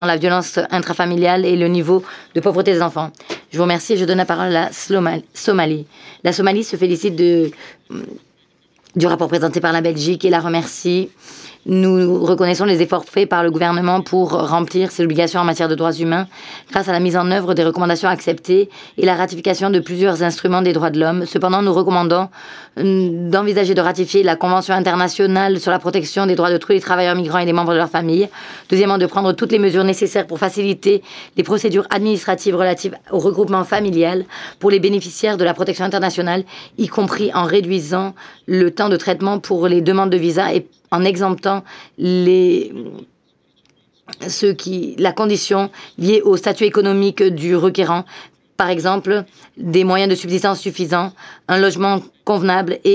la violence intrafamiliale et le niveau de pauvreté des enfants. Je vous remercie et je donne la parole à la Somalie. La Somalie se félicite du rapport présenté par la Belgique et la remercie. Nous reconnaissons les efforts faits par le gouvernement pour remplir ses obligations en matière de droits humains grâce à la mise en œuvre des recommandations acceptées et la ratification de plusieurs instruments des droits de l'homme. Cependant, nous recommandons d'envisager de ratifier la Convention internationale sur la protection des droits de tous les travailleurs migrants et des membres de leur famille. Deuxièmement, de prendre toutes les mesures nécessaires pour faciliter les procédures administratives relatives au regroupement familial pour les bénéficiaires de la protection internationale, y compris en réduisant le temps de traitement pour les demandes de visa et en exemptant la condition liée au statut économique du requérant, par exemple des moyens de subsistance suffisants, un logement convenable et